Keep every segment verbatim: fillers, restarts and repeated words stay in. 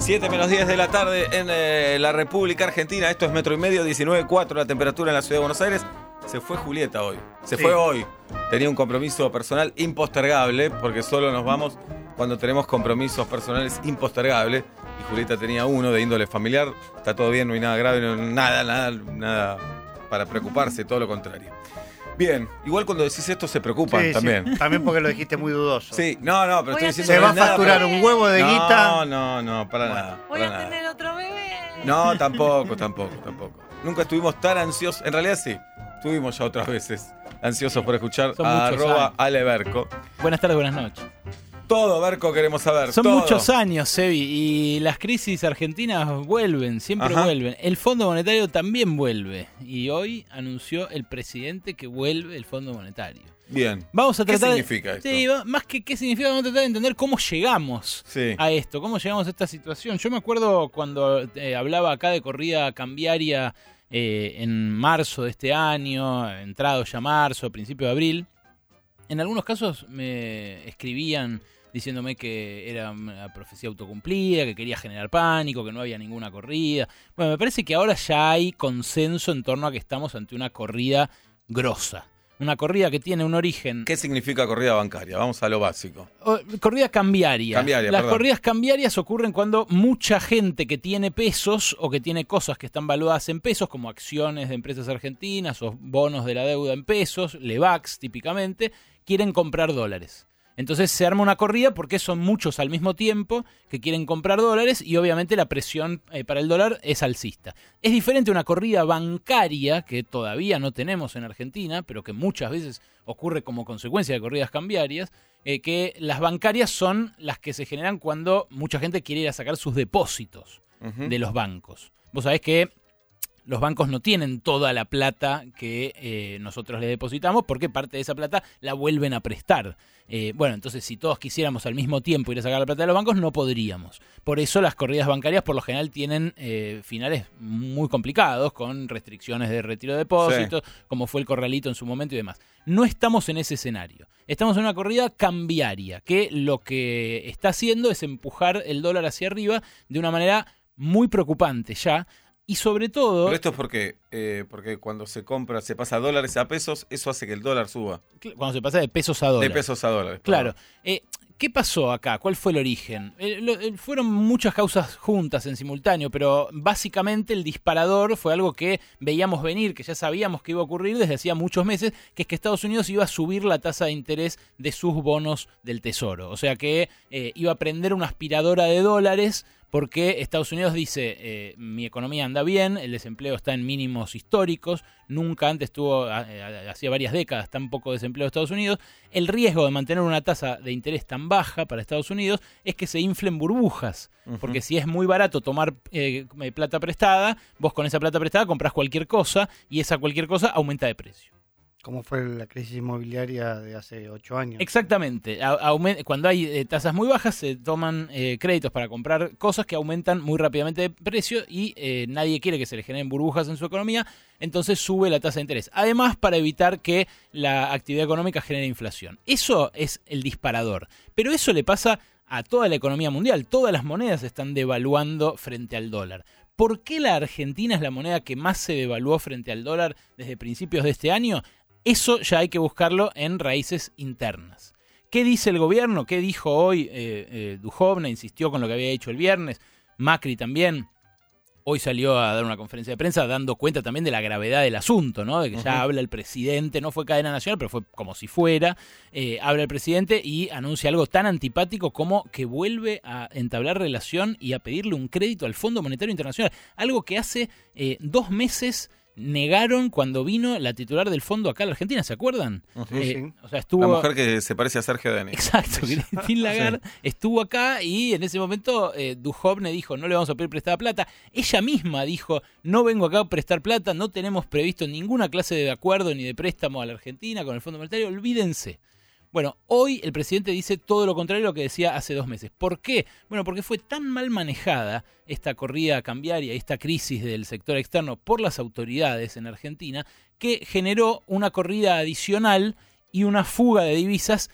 siete menos diez de la tarde en eh, la República Argentina. Esto es Metro y Medio, diecinueve cuatro la temperatura en la ciudad de Buenos Aires. Se fue Julieta hoy. Se sí. fue hoy. Tenía un compromiso personal impostergable, porque solo nos vamos cuando tenemos compromisos personales impostergables. Y Julieta tenía uno de índole familiar. Está todo bien, no hay nada grave, no, nada, nada, nada para preocuparse, todo lo contrario. Bien, igual cuando decís esto se preocupan sí, también. Sí, también porque lo dijiste muy dudoso. Sí, no, no, pero Voy estoy diciendo se que va a nada, facturar pero... un huevo de no, guita. No, no, no, para bueno, nada. Voy para a nada. tener otro bebé. No, tampoco, tampoco, tampoco. Nunca estuvimos tan ansiosos. En realidad sí, estuvimos ya otras veces ansiosos por escuchar Son a muchos arroba años. Ale Berco. Buenas tardes, buenas noches. Todo, Berco, queremos saber. Son todo. muchos años, Sebi, y las crisis argentinas vuelven, siempre Ajá. vuelven. El Fondo Monetario también vuelve, y hoy anunció el presidente que vuelve el Fondo Monetario. Bien. Vamos a ¿Qué tratar, significa esto? Sí, va- más que qué significa, vamos a tratar de entender cómo llegamos Sí. a esto, cómo llegamos a esta situación. Yo me acuerdo cuando eh, hablaba acá de corrida cambiaria eh, en marzo de este año, entrado ya marzo, principio de abril. En algunos casos me escribían diciéndome que era una profecía autocumplida, que quería generar pánico, que no había ninguna corrida. Bueno, me parece que ahora ya hay consenso en torno a que estamos ante una corrida grosa. Una corrida que tiene un origen... ¿Qué significa corrida bancaria? Vamos a lo básico. o- corrida cambiaria. Cambiaria, Las perdón. corridas cambiarias ocurren cuando mucha gente que tiene pesos o que tiene cosas que están valuadas en pesos, como acciones de empresas argentinas o bonos de la deuda en pesos, LEVAX típicamente, quieren comprar dólares. Entonces se arma una corrida porque son muchos al mismo tiempo que quieren comprar dólares y obviamente la presión eh, para el dólar es alcista. Es diferente una corrida bancaria que todavía no tenemos en Argentina, pero que muchas veces ocurre como consecuencia de corridas cambiarias, eh, que las bancarias son las que se generan cuando mucha gente quiere ir a sacar sus depósitos Ujú. de los bancos. Vos sabés que los bancos no tienen toda la plata que eh, nosotros les depositamos porque parte de esa plata la vuelven a prestar. Eh, bueno, entonces si todos quisiéramos al mismo tiempo ir a sacar la plata de los bancos, no podríamos. Por eso las corridas bancarias por lo general tienen eh, finales muy complicados, con restricciones de retiro de depósitos, sí. como fue el corralito en su momento y demás. No estamos en ese escenario. Estamos en una corrida cambiaria, que lo que está haciendo es empujar el dólar hacia arriba de una manera muy preocupante ya. Y sobre todo... Pero esto es porque, eh, porque cuando se compra, se pasa dólares a pesos, eso hace que el dólar suba. Cuando se pasa de pesos a dólares. De pesos a dólares. Claro. Eh, ¿Qué pasó acá? ¿Cuál fue el origen? Eh, lo, eh, fueron muchas causas juntas en simultáneo, pero básicamente el disparador fue algo que veíamos venir, que ya sabíamos que iba a ocurrir desde hacía muchos meses, que es que Estados Unidos iba a subir la tasa de interés de sus bonos del Tesoro. O sea que eh, iba a prender una aspiradora de dólares porque Estados Unidos dice, eh, mi economía anda bien, el desempleo está en mínimos históricos, nunca antes tuvo, eh, hacía varias décadas, tan poco desempleo en Estados Unidos. El riesgo de mantener una tasa de interés tan baja para Estados Unidos es que se inflen burbujas, uh-huh. porque si es muy barato tomar eh, plata prestada, vos con esa plata prestada comprás cualquier cosa y esa cualquier cosa aumenta de precio. Como fue la crisis inmobiliaria de hace ocho años. Exactamente. A- aument- cuando hay eh, tasas muy bajas, se toman eh, créditos para comprar cosas que aumentan muy rápidamente de precio y eh, nadie quiere que se le generen burbujas en su economía, entonces sube la tasa de interés. Además, para evitar que la actividad económica genere inflación. Eso es el disparador. Pero eso le pasa a toda la economía mundial. Todas las monedas están devaluando frente al dólar. ¿Por qué la Argentina es la moneda que más se devaluó frente al dólar desde principios de este año? Eso ya hay que buscarlo en raíces internas. ¿Qué dice el gobierno? ¿Qué dijo hoy eh, eh, Duhovne? Insistió con lo que había dicho el viernes. Macri también. Hoy salió a dar una conferencia de prensa dando cuenta también de la gravedad del asunto, ¿no? De que uh-huh. ya habla el presidente, no fue cadena nacional, pero fue como si fuera. Eh, habla el presidente y anuncia algo tan antipático como que vuelve a entablar relación y a pedirle un crédito al Fondo Monetario Internacional. Algo que hace eh, dos meses... negaron cuando vino la titular del fondo acá a la Argentina, ¿se acuerdan? Uh-huh. Eh, sí. o sea, estuvo... La mujer que se parece a Sergio Denis. Exacto, Christine Lagarde sí. estuvo acá y en ese momento eh, Duhovne dijo, no le vamos a pedir prestada plata. Ella misma dijo, no vengo acá a prestar plata, no tenemos previsto ninguna clase de acuerdo ni de préstamo a la Argentina con el Fondo Monetario, olvídense. Bueno, hoy el presidente dice todo lo contrario a lo que decía hace dos meses. ¿Por qué? Bueno, porque fue tan mal manejada esta corrida cambiaria, esta crisis del sector externo por las autoridades en Argentina, que generó una corrida adicional y una fuga de divisas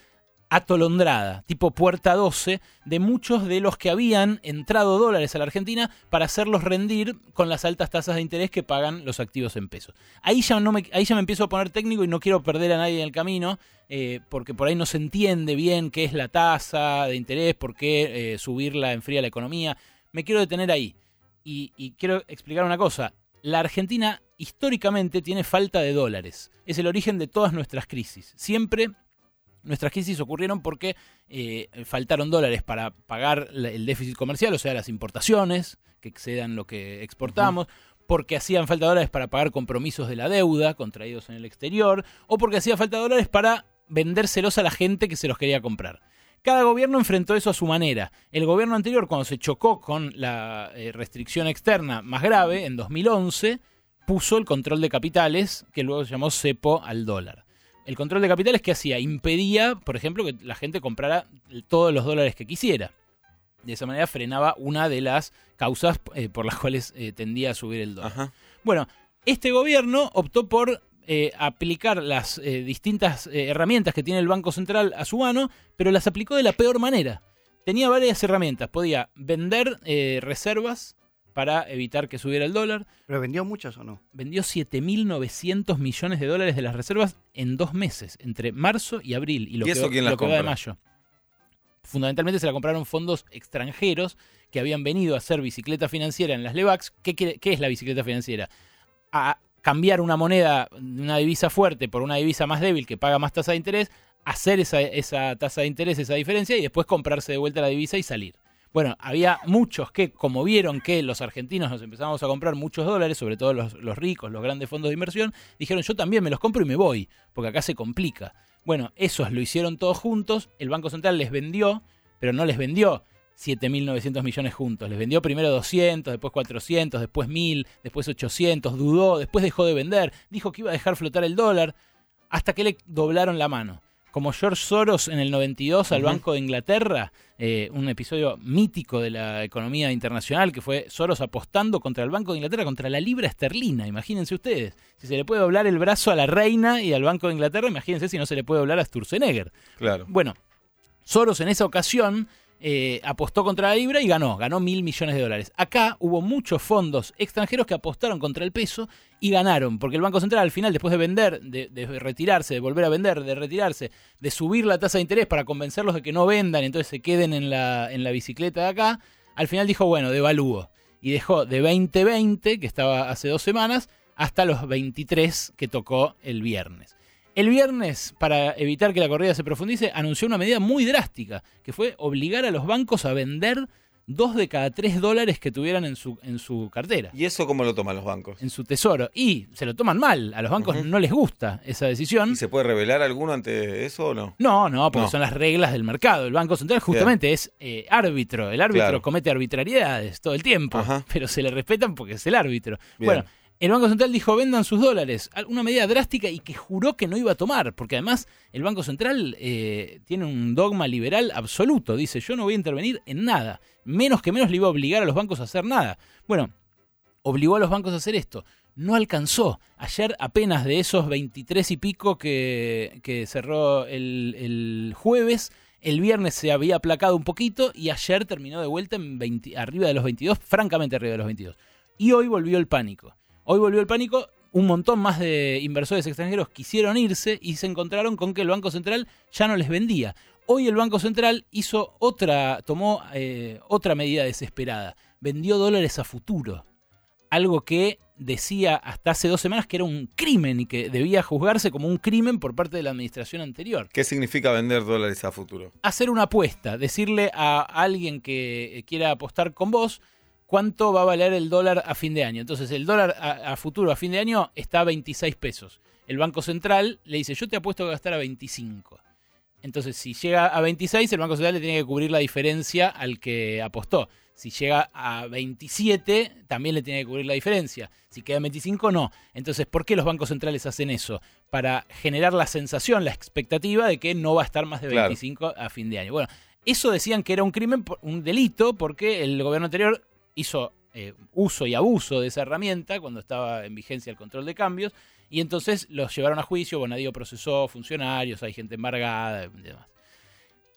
atolondrada, tipo puerta doce, de muchos de los que habían entrado dólares a la Argentina para hacerlos rendir con las altas tasas de interés que pagan los activos en pesos. Ahí ya, no me, ahí ya me empiezo a poner técnico y no quiero perder a nadie en el camino, eh, porque por ahí no se entiende bien qué es la tasa de interés, por qué eh, subirla enfría la economía. Me quiero detener ahí y, y quiero explicar una cosa. La Argentina históricamente tiene falta de dólares. Es el origen de todas nuestras crisis. Siempre nuestras crisis ocurrieron porque eh, faltaron dólares para pagar el déficit comercial, o sea, las importaciones que excedan lo que exportamos, uh-huh. porque hacían falta dólares para pagar compromisos de la deuda contraídos en el exterior, o porque hacía falta dólares para vendérselos a la gente que se los quería comprar. Cada gobierno enfrentó eso a su manera. El gobierno anterior, cuando se chocó con la eh, restricción externa más grave, en dos mil once, puso el control de capitales, que luego se llamó cepo al dólar. El control de capitales, ¿qué hacía? Impedía, por ejemplo, que la gente comprara todos los dólares que quisiera. De esa manera frenaba una de las causas eh, por las cuales eh, tendía a subir el dólar. Ajá. Bueno, este gobierno optó por eh, aplicar las eh, distintas eh, herramientas que tiene el Banco Central a su mano, pero las aplicó de la peor manera. Tenía varias herramientas. Podía vender eh, reservas para evitar que subiera el dólar. ¿Pero vendió muchas o no? Vendió siete mil novecientos millones de dólares de las reservas en dos meses, entre marzo y abril. Y lo ¿Y eso que, quién las lo que va compra? de mayo. Fundamentalmente se la compraron fondos extranjeros que habían venido a hacer bicicleta financiera en las LEVAX. ¿Qué, qué, qué es la bicicleta financiera? A cambiar una moneda, una divisa fuerte por una divisa más débil que paga más tasa de interés, hacer esa, esa tasa de interés, esa diferencia, y después comprarse de vuelta la divisa y salir. Bueno, había muchos que, como vieron que los argentinos nos empezamos a comprar muchos dólares, sobre todo los, los ricos, los grandes fondos de inversión, dijeron yo también me los compro y me voy, porque acá se complica. Bueno, esos lo hicieron todos juntos, el Banco Central les vendió, pero no les vendió siete mil novecientos millones juntos, les vendió primero doscientos, después cuatrocientos, después mil, después ochocientos, dudó, después dejó de vender, dijo que iba a dejar flotar el dólar, hasta que le doblaron la mano. Como George Soros en el noventa y dos al uh-huh. Banco de Inglaterra, eh, un episodio mítico de la economía internacional que fue Soros apostando contra el Banco de Inglaterra, contra la libra esterlina, imagínense ustedes. Si se le puede doblar el brazo a la reina y al Banco de Inglaterra, imagínense si no se le puede doblar a Sturzenegger. Claro. Bueno, Soros en esa ocasión eh, apostó contra la libra y ganó, ganó mil millones de dólares. Acá hubo muchos fondos extranjeros que apostaron contra el peso y ganaron, porque el Banco Central al final, después de vender, de, de retirarse, de volver a vender, de retirarse, de subir la tasa de interés para convencerlos de que no vendan, entonces se queden en la, en la bicicleta de acá, al final dijo, bueno, devalúo. Y dejó de veinte veinte, que estaba hace dos semanas, hasta los veintitrés que tocó el viernes. El viernes, para evitar que la corrida se profundice, anunció una medida muy drástica, que fue obligar a los bancos a vender dos de cada tres dólares que tuvieran en su, en su cartera. ¿Y eso cómo lo toman los bancos? En su tesoro. Y se lo toman mal. A los bancos uh-huh. no les gusta esa decisión. ¿Y se puede revelar alguno ante eso o no? No, no, porque no. son las reglas del mercado. El Banco Central justamente Bien. es eh, árbitro. El árbitro claro. comete arbitrariedades todo el tiempo, uh-huh. pero se le respetan porque es el árbitro. Bien. Bueno, el Banco Central dijo vendan sus dólares, una medida drástica y que juró que no iba a tomar, porque además el Banco Central eh, tiene un dogma liberal absoluto, dice yo no voy a intervenir en nada, menos que menos le iba a obligar a los bancos a hacer nada. Bueno, obligó a los bancos a hacer esto, no alcanzó, ayer apenas de esos veintitrés y pico que, que cerró el, el jueves, el viernes se había aplacado un poquito y ayer terminó de vuelta en veinte, arriba de los veintidós, francamente arriba de los veintidós, y hoy volvió el pánico. Hoy volvió el pánico, un montón más de inversores extranjeros quisieron irse y se encontraron con que el Banco Central ya no les vendía. Hoy el Banco Central hizo otra, tomó eh, otra medida desesperada, vendió dólares a futuro, algo que decía hasta hace dos semanas que era un crimen y que debía juzgarse como un crimen por parte de la administración anterior. ¿Qué significa vender dólares a futuro? Hacer una apuesta, decirle a alguien que quiera apostar con vos, ¿cuánto va a valer el dólar a fin de año? Entonces, el dólar a, a futuro, a fin de año, está a veintiséis pesos. El Banco Central le dice, yo te apuesto que va a estar a veinticinco. Entonces, si llega a veintiséis, el Banco Central le tiene que cubrir la diferencia al que apostó. Si llega a veintisiete, también le tiene que cubrir la diferencia. Si queda en veinticinco, no. Entonces, ¿por qué los bancos centrales hacen eso? Para generar la sensación, la expectativa de que no va a estar más de veinticinco claro. a fin de año. Bueno, eso decían que era un crimen, un delito, porque el gobierno anterior hizo eh, uso y abuso de esa herramienta cuando estaba en vigencia el control de cambios y entonces los llevaron a juicio. Bonadío procesó funcionarios, hay gente embargada y demás.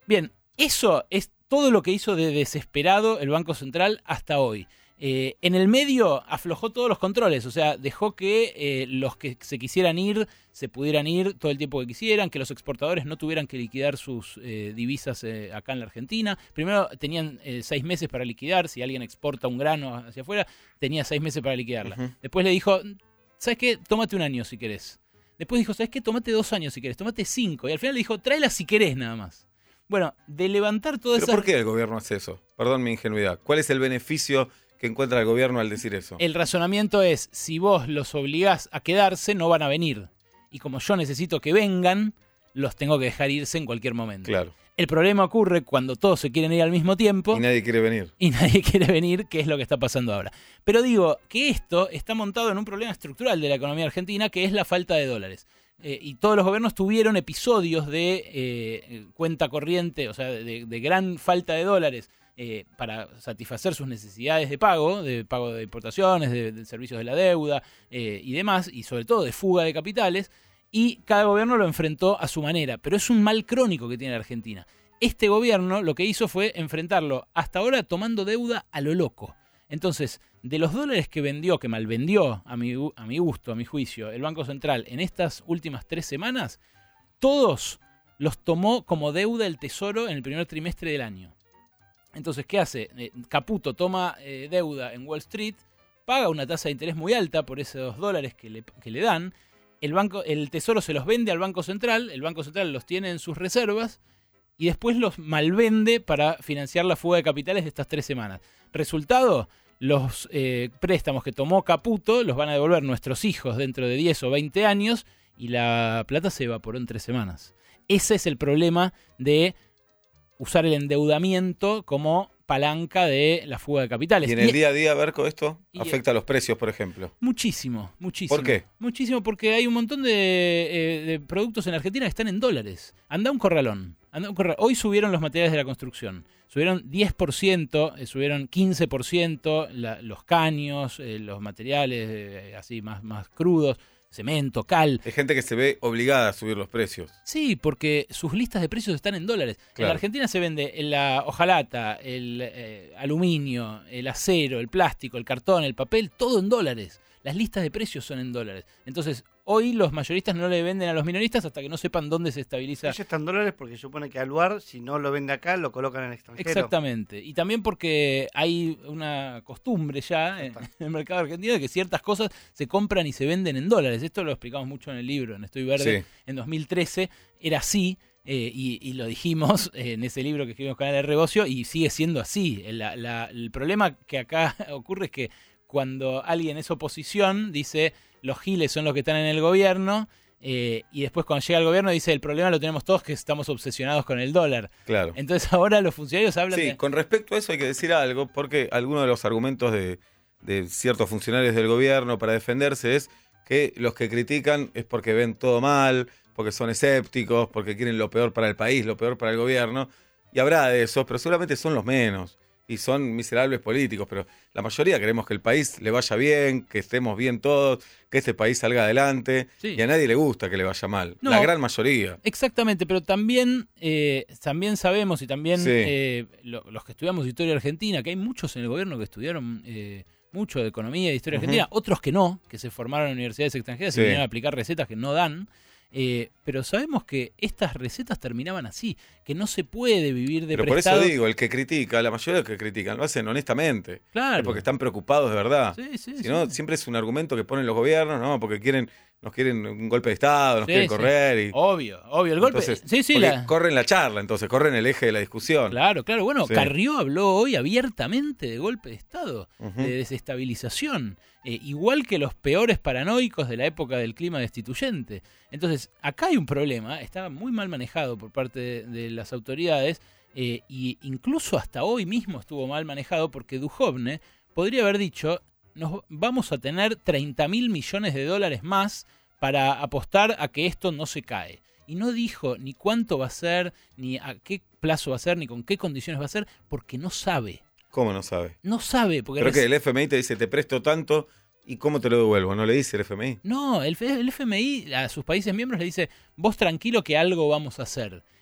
Bien, eso es todo lo que hizo de desesperado el Banco Central hasta hoy. Eh, en el medio aflojó todos los controles, o sea, dejó que eh, los que se quisieran ir se pudieran ir todo el tiempo que quisieran, que los exportadores no tuvieran que liquidar sus eh, divisas eh, acá en la Argentina. Primero tenían eh, seis meses para liquidar, si alguien exporta un grano hacia afuera, tenía seis meses para liquidarla. Uh-huh. Después le dijo, ¿sabes qué? Tómate un año si querés. Después dijo, ¿sabes qué? Tómate dos años si querés, tómate cinco. Y al final le dijo, tráela si querés nada más. Bueno, de levantar todo eso. ¿Pero por qué el gobierno hace eso? Perdón mi ingenuidad. ¿Cuál es el beneficio que encuentra el gobierno al decir eso? El razonamiento es, si vos los obligás a quedarse, no van a venir. Y como yo necesito que vengan, los tengo que dejar irse en cualquier momento. Claro. El problema ocurre cuando todos se quieren ir al mismo tiempo. Y nadie quiere venir. Y nadie quiere venir, que es lo que está pasando ahora. Pero digo que esto está montado en un problema estructural de la economía argentina, que es la falta de dólares. Eh, y todos los gobiernos tuvieron episodios de eh, cuenta corriente, o sea, de, de gran falta de dólares eh, para satisfacer sus necesidades de pago, de pago de importaciones, de, de servicios de la deuda eh, y demás, y sobre todo de fuga de capitales, y cada gobierno lo enfrentó a su manera. Pero es un mal crónico que tiene la Argentina. Este gobierno lo que hizo fue enfrentarlo hasta ahora tomando deuda a lo loco. Entonces, de los dólares que vendió, que malvendió a mi, a mi gusto, a mi juicio, el Banco Central en estas últimas tres semanas, todos los tomó como deuda el Tesoro en el primer trimestre del año. Entonces, ¿qué hace? Eh, Caputo toma eh, deuda en Wall Street, paga una tasa de interés muy alta por esos dólares que le, que le dan, el, banco, el Tesoro se los vende al Banco Central, el Banco Central los tiene en sus reservas y después los malvende para financiar la fuga de capitales de estas tres semanas. Resultado, los eh, préstamos que tomó Caputo los van a devolver nuestros hijos dentro de diez o veinte años y la plata se evaporó en tres semanas. Ese es el problema de usar el endeudamiento como palanca de la fuga de capitales. ¿Y en el y, día a día, Berco, esto y, afecta a los precios, por ejemplo? Muchísimo, muchísimo. ¿Por qué? Muchísimo porque hay un montón de, eh, de productos en Argentina que están en dólares. Anda un corralón. Anda un corralón. Hoy subieron los materiales de la construcción. Subieron diez por ciento, eh, subieron quince por ciento la, los caños, eh, los materiales eh, así más, más crudos, cemento, cal. Hay gente que se ve obligada a subir los precios. Sí, porque sus listas de precios están en dólares. Claro. En la Argentina se vende la hojalata, el eh, aluminio, el acero, el plástico, el cartón, el papel, todo en dólares. Las listas de precios son en dólares. Entonces, hoy los mayoristas no le venden a los minoristas hasta que no sepan dónde se estabiliza. Ellos están en dólares porque supone que Aluar, si no lo vende acá, lo colocan en el extranjero. Exactamente. Y también porque hay una costumbre ya en el mercado argentino de que ciertas cosas se compran y se venden en dólares. Esto lo explicamos mucho en el libro, en Estoy Verde, sí. En dos mil trece. Era así. Eh, y, y lo dijimos en ese libro que escribimos con el Rebocio y sigue siendo así. La, la, el problema que acá ocurre es que cuando alguien es oposición, dice los giles son los que están en el gobierno, eh, y después cuando llega al gobierno dice el problema lo tenemos todos que estamos obsesionados con el dólar. Claro. Entonces ahora los funcionarios hablan sí, de... con respecto a eso hay que decir algo, porque algunos de los argumentos de, de ciertos funcionarios del gobierno para defenderse es que los que critican es porque ven todo mal, porque son escépticos, porque quieren lo peor para el país, lo peor para el gobierno, y habrá de esos, pero seguramente son los menos. Y son miserables políticos, pero la mayoría queremos que el país le vaya bien, que estemos bien todos, que este país salga adelante, sí. Y a nadie le gusta que le vaya mal, no, la gran mayoría. Exactamente, pero también, eh, también sabemos y también sí. eh, lo, los que estudiamos historia argentina, que hay muchos en el gobierno que estudiaron eh, mucho de economía y de historia uh-huh. argentina, otros que no, que se formaron en universidades extranjeras sí. y vinieron a aplicar recetas que no dan. Eh, pero sabemos que estas recetas terminaban así, que no se puede vivir de pero prestado. Por eso digo, el que critica, la mayoría de los que critican, lo hacen honestamente. Claro. Es porque están preocupados de verdad. Sí, sí, si no, sí. siempre es un argumento que ponen los gobiernos, ¿no? Porque quieren, nos quieren un golpe de Estado, nos sí, quieren sí. correr. Y... Obvio, obvio. El golpe. Entonces, sí, sí, porque la... corren la charla, entonces, corren el eje de la discusión. Claro, claro. Bueno, sí. Carrió habló hoy abiertamente de golpe de Estado, uh-huh. de desestabilización. Eh, igual que los peores paranoicos de la época del clima destituyente. Entonces, acá hay un problema, está muy mal manejado por parte de, de las autoridades, eh, y incluso hasta hoy mismo estuvo mal manejado porque Duhovne podría haber dicho, nos vamos a tener treinta mil millones de dólares más para apostar a que esto no se cae. Y no dijo ni cuánto va a ser, ni a qué plazo va a ser, ni con qué condiciones va a ser, porque no sabe. ¿Cómo no sabe? No sabe. Porque Pero que el F M I te dice, te presto tanto, ¿y cómo te lo devuelvo? ¿No le dice el F M I? No, el, el F M I a sus países miembros le dice, vos tranquilo que algo vamos a hacer.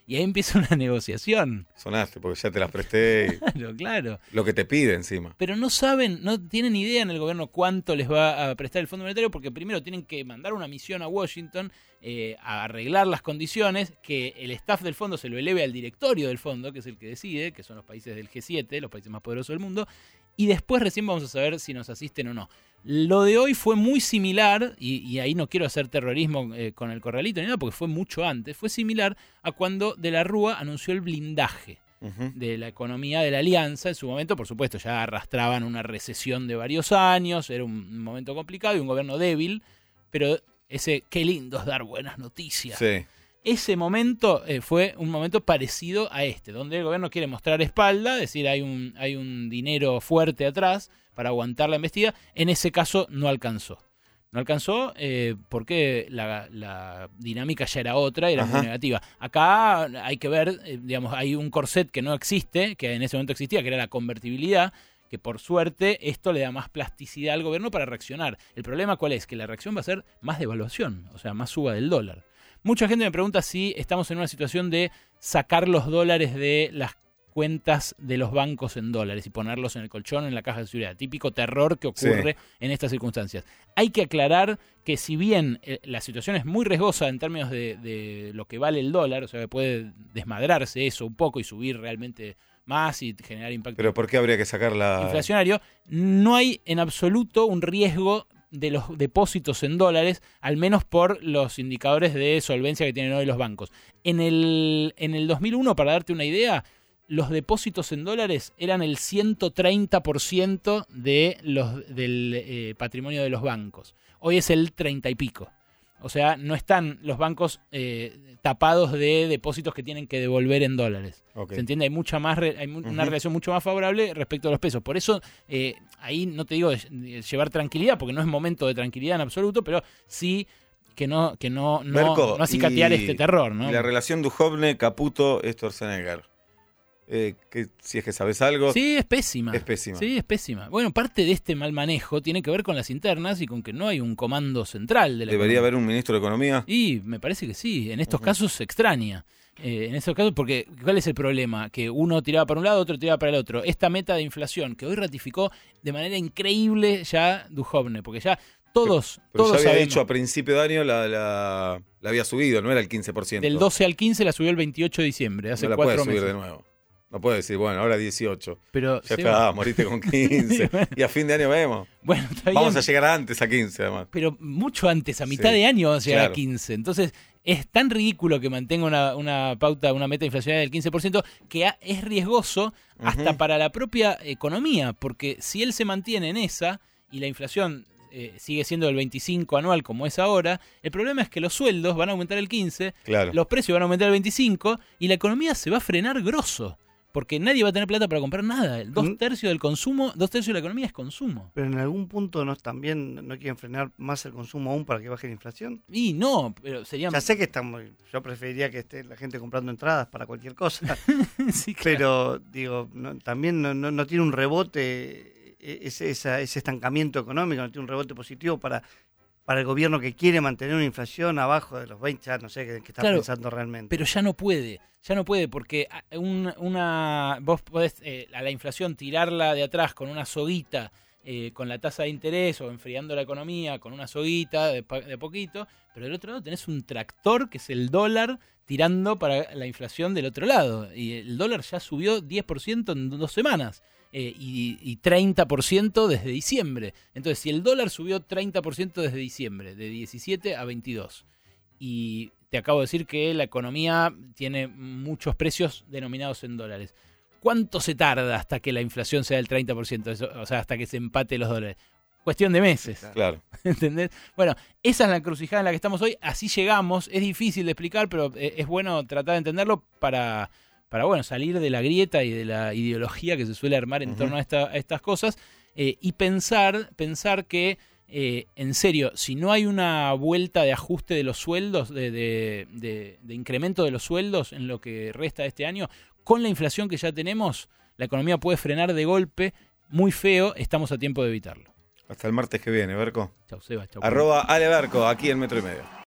Y ahí empieza una negociación. Sonaste, porque ya te las presté. Y Claro, claro. lo que te pide encima. Pero no saben, no tienen idea en el gobierno cuánto les va a prestar el Fondo Monetario, porque primero tienen que mandar una misión a Washington eh, a arreglar las condiciones, que el staff del fondo se lo eleve al directorio del fondo, que es el que decide, que son los países del G siete, los países más poderosos del mundo, y después recién vamos a saber si nos asisten o no. Lo de hoy fue muy similar, y, y ahí no quiero hacer terrorismo eh, con el corralito ni nada, porque fue mucho antes, fue similar a cuando De la Rúa anunció el blindaje Uh-huh. de la economía de la alianza. En su momento, por supuesto, ya arrastraban una recesión de varios años, era un momento complicado y un gobierno débil, pero ese qué lindo es dar buenas noticias. Sí. Ese momento eh, fue un momento parecido a este, donde el gobierno quiere mostrar espalda, es decir, hay un, hay un dinero fuerte atrás para aguantar la embestida. En ese caso no alcanzó. No alcanzó eh, porque la, la dinámica ya era otra, era Ajá. muy negativa. Acá hay que ver, eh, digamos, hay un corset que no existe, que en ese momento existía, que era la convertibilidad, que por suerte esto le da más plasticidad al gobierno para reaccionar. El problema ¿cuál es? Que la reacción va a ser más devaluación, o sea, más suba del dólar. Mucha gente me pregunta si estamos en una situación de sacar los dólares de las cuentas de los bancos en dólares y ponerlos en el colchón, en la caja de seguridad. Típico terror que ocurre sí. en estas circunstancias. Hay que aclarar que si bien eh, la situación es muy riesgosa en términos de, de lo que vale el dólar, o sea, que puede desmadrarse eso un poco y subir realmente más y generar impacto. ¿Pero por qué habría que sacar la...? Inflacionario, no hay en absoluto un riesgo de los depósitos en dólares, al menos por los indicadores de solvencia que tienen hoy los bancos. En el, en el dos mil uno, para darte una idea, los depósitos en dólares eran el ciento treinta por ciento de los, del eh, patrimonio de los bancos. Hoy es el treinta y pico. O sea, no están los bancos eh, tapados de depósitos que tienen que devolver en dólares. Okay. ¿Se entiende? Hay mucha más re, hay una uh-huh. relación mucho más favorable respecto a los pesos. Por eso, eh, ahí no te digo llevar tranquilidad, porque no es momento de tranquilidad en absoluto, pero sí que no, que no, no, Berco, no acicatear este terror, ¿no? Y la relación Duhovne, Caputo, Sturzenegger. Eh, que, si es que sabes algo. Sí, es pésima. Es pésima. Sí, es pésima. Bueno, parte de este mal manejo tiene que ver con las internas y con que no hay un comando central de la ¿Debería economía. haber un ministro de Economía? Y me parece que sí. En estos Uh-huh. casos se extraña. Eh, en estos casos, porque ¿cuál es el problema? Que uno tiraba para un lado, otro tiraba para el otro. Esta meta de inflación que hoy ratificó de manera increíble ya Duhovne, porque ya todos, pero, pero todos ya había sabemos. dicho a principio de año la, la, la había subido, no era el quince por ciento. Del doce al quince la subió el veintiocho de diciembre, hace no la cuatro puede subir meses. de nuevo. No puede decir, bueno, ahora dieciocho. Pero ya está, moriste con quince. Y a fin de año vemos. Bueno, está bien. Vamos a llegar antes a quince, además. Pero mucho antes, a mitad Sí, de año vamos a llegar claro. a quince. Entonces, es tan ridículo que mantenga una, una pauta, una meta inflacionaria del quince por ciento, que ha, es riesgoso hasta Ujú. para la propia economía, porque si él se mantiene en esa y la inflación eh, sigue siendo del veinticinco anual como es ahora, el problema es que los sueldos van a aumentar el quince, Claro. los precios van a aumentar el veinticinco y la economía se va a frenar grosso. Porque nadie va a tener plata para comprar nada. Dos Mm. tercios del consumo, dos tercios de la economía es consumo. Pero en algún punto no también no quieren frenar más el consumo aún para que baje la inflación. Y no, pero sería... Ya sé que está muy, yo preferiría que esté la gente comprando entradas para cualquier cosa, Sí, claro. pero digo, no, también no, no, no tiene un rebote, e- ese, esa- ese estancamiento económico, no tiene un rebote positivo para, para el gobierno que quiere mantener una inflación abajo de los veinte, ya no sé qué, qué está Claro, pensando realmente. Pero ya no puede, ya no puede, porque un- una vos podés eh, a la inflación tirarla de atrás con una soguita, eh, con la tasa de interés o enfriando la economía con una soguita de, pa- de poquito, pero del otro lado tenés un tractor que es el dólar tirando para la inflación del otro lado. Y el dólar ya subió diez por ciento en dos semanas. Eh, y, y treinta por ciento desde diciembre. Entonces, si el dólar subió treinta por ciento desde diciembre, de diecisiete a veintidós, y te acabo de decir que la economía tiene muchos precios denominados en dólares, ¿cuánto se tarda hasta que la inflación sea del treinta por ciento? Eso, o sea, hasta que se empate los dólares. Cuestión de meses. Claro. ¿Entendés? Bueno, esa es la encrucijada en la que estamos hoy. Así llegamos. Es difícil de explicar, pero eh, es bueno tratar de entenderlo para... para bueno, salir de la grieta y de la ideología que se suele armar en Ujú. torno a, esta, a estas cosas, eh, y pensar, pensar que, eh, en serio, si no hay una vuelta de ajuste de los sueldos, de, de, de, de incremento de los sueldos en lo que resta de este año, con la inflación que ya tenemos, la economía puede frenar de golpe muy feo, estamos a tiempo de evitarlo. Hasta el martes que viene, Berco. Chau, Seba, chau. Arroba Ale Berco, aquí en Metro y Medio.